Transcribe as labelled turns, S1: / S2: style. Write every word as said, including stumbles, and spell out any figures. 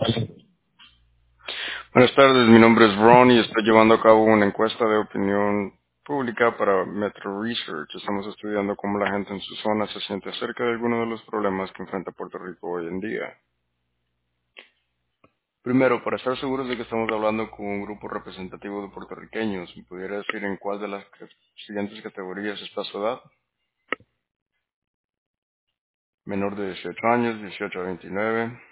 S1: Buenas tardes, mi nombre es Ron y estoy llevando a cabo una encuesta de opinión pública para Metro Research. Estamos estudiando cómo la gente en su zona se siente acerca de algunos de los problemas que enfrenta Puerto Rico hoy en día. Primero, para estar seguros de que estamos hablando con un grupo representativo de puertorriqueños, ¿me pudiera decir en cuál de las ca- siguientes categorías está su edad? Menor de dieciocho años, dieciocho a veintinueve,